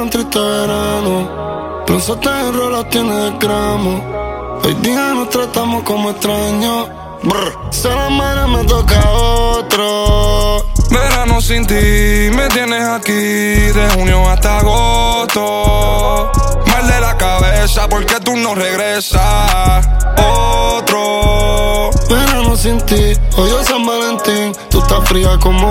un triste verano. Pensaste en rolas, tienes el gramo. Hoy día nos tratamos como extraños. Se la madre me toca otro. Verano sin ti, me tienes aquí de junio hasta agosto. Mal de la cabeza porque tú no regresas. Otro. Verano sin ti, hoy es San Valentín. Tú estás fría como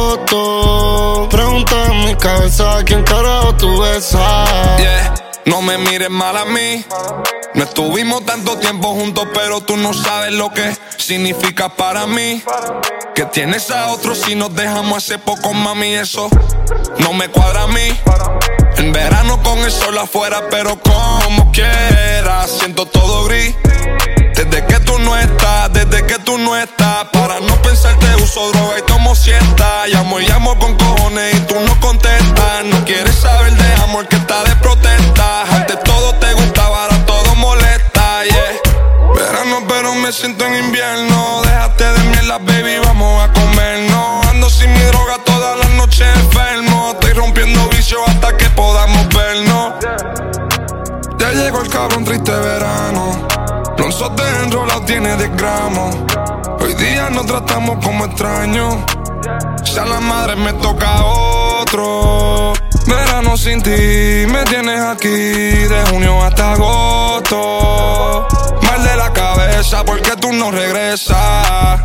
Otto. Pregunta en mi cabeza, ¿a quién carajo tú besas? Yeah. No me mires mal a mí. No estuvimos tanto tiempo juntos, pero tú no sabes lo que significa para mí. Que tienes a otro si nos dejamos hace poco, mami, eso no me cuadra a mí. En verano con el sol afuera, pero como quieras, siento todo gris. Desde que tú no estás, para no pensarte uso droga y tomo siesta. Llamo y llamo con cojones y tú no contestas. No quieres saber de amor que está de protesta. Antes todo te gustaba, ahora todo molesta, yeah. Verano pero me siento en invierno. Déjate de mierda, baby, vamos a comer. No ando sin mi droga todas las noches enfermo. Estoy rompiendo vicios hasta que podamos vernos. Ya llegó el cabrón triste verano. Lonzote enrolado tiene de gramo. Hoy día nos tratamos como extraños. Si a la madre me toca otro. Verano sin ti, me tienes aquí de junio hasta agosto. Mal de la cabeza porque tú no regresas.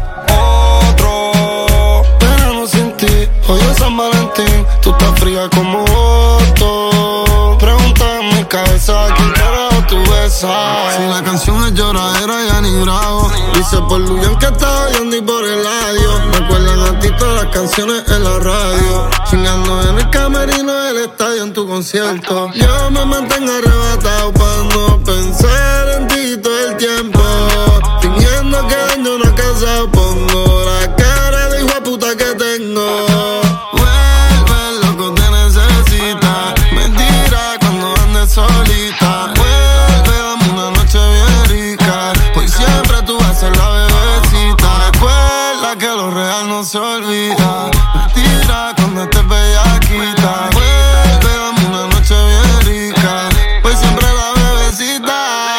Otro. Verano sin ti, hoy es San Valentín. Tú estás fría como Otto. Pregunta en mi cabeza, ¿a quién carajo tú besas? Si la canción es lloradera, ya ni grabo. Dice por Luyan que está oyendo y por el radio. Me acuerdan a ti todas las canciones en la radio. Chingando en el camerino del estadio en tu concierto. Yo me mantengo arrebatado para no pensar en ti todo el tiempo. Fingiendo que ando una casa, pongo la cara de hijo de puta que tengo. Vuelve, loco, te necesita. Mentira cuando andes solita. Vuelve, dame una noche bien rica. Hoy siempre tú vas a ser la bebecita. Recuerda que lo real no se olvida. Mentira cuando estés bellaquita. Vuelve, dame una noche bien rica. Hoy siempre la bebecita.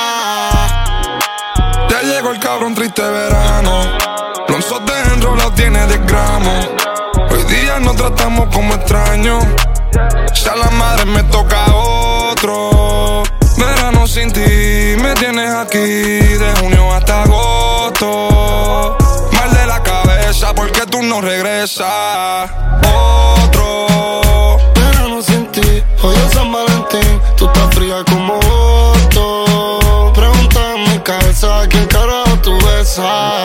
Ya llegó el cabrón triste verano. Lonzote enrolado tiene de gramo. Hoy día nos tratamos como extraños. Si a la madre me toca otro. Verano sin ti, me tienes aquí de junio hasta agosto. Mal de la cabeza porque tú no regresas. Otro. Verano sin ti, hoy es San Valentín. Tú estás fría como Otto. Pregunta en mi cabeza, ¿a quién carajo tú besas?